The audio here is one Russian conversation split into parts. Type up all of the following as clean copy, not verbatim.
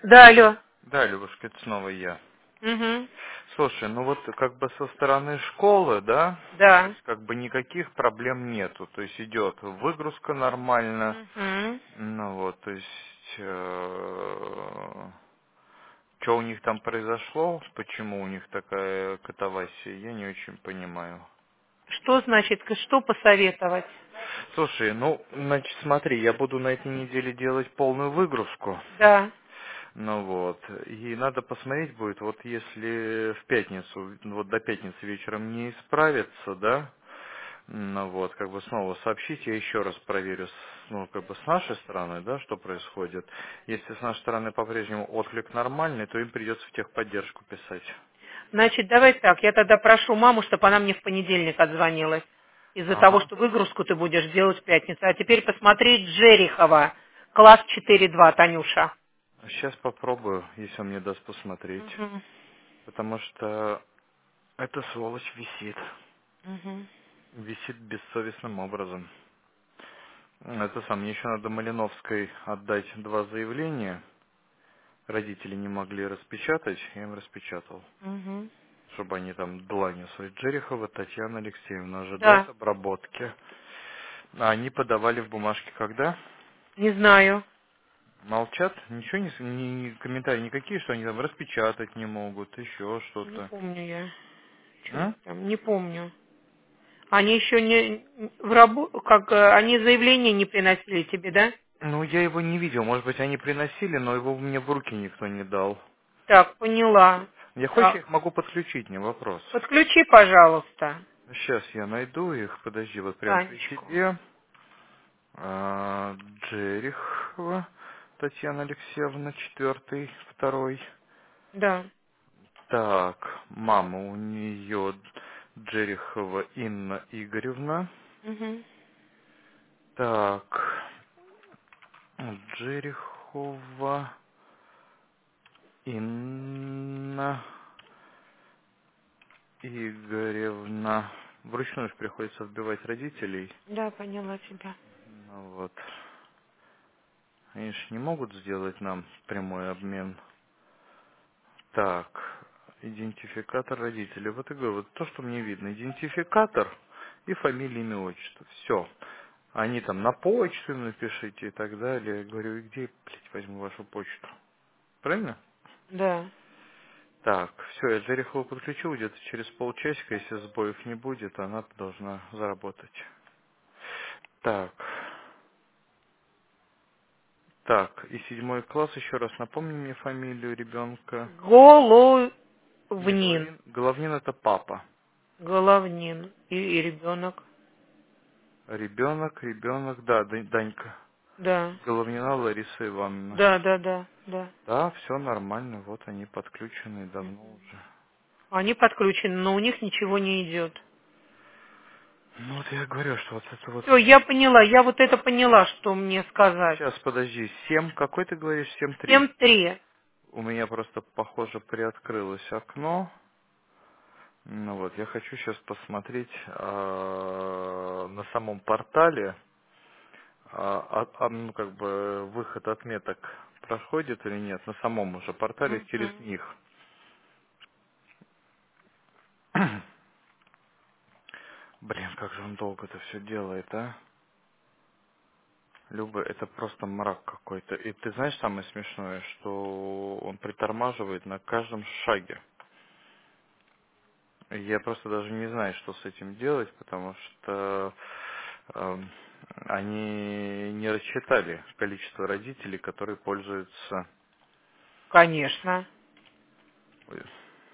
Да, алло. Да, Любушка, это снова я. Угу. Слушай, ну вот как бы со стороны школы, да, то Да. есть как бы никаких проблем нету. То есть идет выгрузка нормально. Угу. Ну вот, то есть что у них там произошло, почему у них такая катавасия, я не очень понимаю. Что значит, что посоветовать? Слушай, ну, значит, смотри, я буду на этой неделе делать полную выгрузку. Да. Ну вот, и надо посмотреть будет, вот если в пятницу, вот до пятницы вечером не исправится, да, ну вот, как бы снова сообщить, я еще раз проверю, ну, как бы с нашей стороны, да, что происходит. Если с нашей стороны по-прежнему отклик нормальный, то им придется в техподдержку писать. Значит, давай так, я тогда прошу маму, чтобы она мне в понедельник отзвонилась. Из-за того, Ага. что выгрузку ты будешь делать в пятницу. А теперь посмотри Джерихова, класс 4-2, Танюша. Сейчас попробую, если он мне даст посмотреть, Угу. потому что эта сволочь висит. Угу. Висит бессовестным образом. Это сам, мне еще надо Малиновской отдать два заявления. Родители не могли распечатать, я им распечатал. Угу. Чтобы они там дланью свои. Джерихова Татьяна Алексеевна ожидает Да, обработки. А они подавали в бумажке когда? не знаю. Молчат? Ничего комментарии никакие, что они там распечатать не могут, еще Не что-то. помню я. Что у них М? там, не помню. Они еще не они заявление не приносили тебе, да? Ну, я его не видел. Может быть, они приносили, но его мне в руки никто не дал. Так, поняла. Я хочешь, я Так, их могу подключить, не вопрос. подключи, пожалуйста, Сейчас я найду их. Подожди, вот прям при Танечку. тебе. Джерихова Татьяна Алексеевна, четвертый, второй. Да. Так, мама у нее Джерихова Инна Игоревна. Угу. Так, Джерихова Инна Игоревна. Вручную ж приходится вбивать родителей. Да, поняла тебя. Ну вот. Они ж не могут сделать нам прямой обмен. Так, идентификатор родителей. Вот и говорю, вот то, что мне видно. Идентификатор и фамилия, имя, отчество. Все. Они там на почту напишите и так далее. Я говорю, и где, блядь, возьму вашу почту? Правильно? Да. Так, все, я Джерихову подключил, где-то через полчасика, если сбоев не будет, она должна заработать. Так, так, и седьмой класс, еще раз напомни мне фамилию ребенка. Головнин. Не Головин, Головнин это папа. Головнин. И ребенок. Ребенок, да, Данька. Да. Головнина Лариса Ивановна. Да, да, да, да. Да, все нормально, вот они подключены давно уже. Они подключены, но у них ничего не идет. Ну вот я говорю, что вот это вот... Все, я поняла, я вот это поняла, что мне сказать. Сейчас, подожди, 7, какой ты говоришь, 7-3? 7-3. У меня просто, похоже, приоткрылось окно. Ну вот, я хочу сейчас посмотреть на самом портале, ну как бы выход отметок проходит или нет, на самом уже портале через Мгм. них. Блин, как же он долго это все делает, а? Люба, это просто мрак какой-то. И ты знаешь самое смешное, что он притормаживает на каждом шаге. Я просто даже не знаю, что с этим делать, потому что эм, они не рассчитали количество родителей, которые пользуются. Конечно. Ой,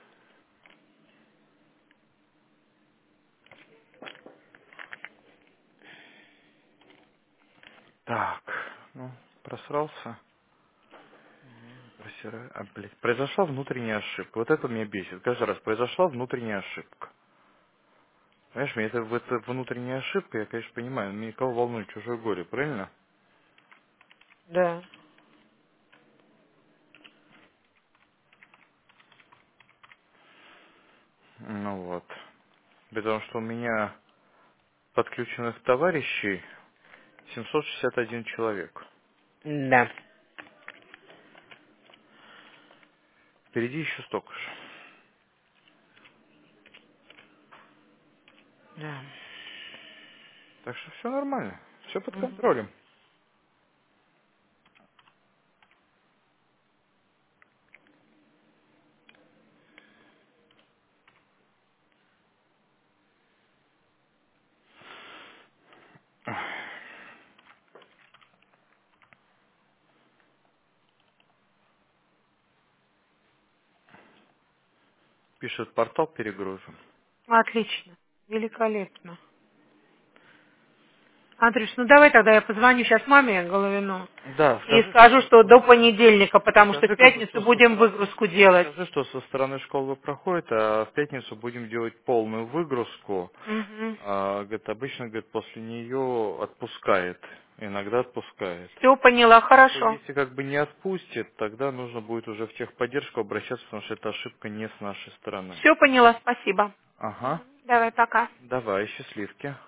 так, ну, просрался. Просираю. А, блядь, произошла внутренняя ошибка. Вот это меня бесит. Каждый раз произошла внутренняя ошибка. Понимаешь, мне это внутренняя ошибка, я, конечно, понимаю, но никого волнует чужое горе, правильно? Да. Ну вот. Потому что у меня подключенных товарищей 761 человек. Да. Впереди еще столько же. Да. Так что все нормально. Все под Мгм. контролем. Пишет, портал перегружен. Отлично. Великолепно. Андрюш, ну давай тогда я позвоню сейчас маме Головину Да, и скажи, скажу, что до понедельника, потому что в скажи, как бы, пятницу что со будем стороны, выгрузку делать. скажи, что со стороны школы проходит, а в пятницу будем делать полную выгрузку. Угу. Говорит, обычно, говорит, после нее отпускает. Иногда отпускает. Все поняла, То хорошо. если как бы не отпустит, тогда нужно будет уже в техподдержку обращаться, потому что это ошибка не с нашей стороны. Все поняла, спасибо. Ага. Давай, пока. Давай, счастливки.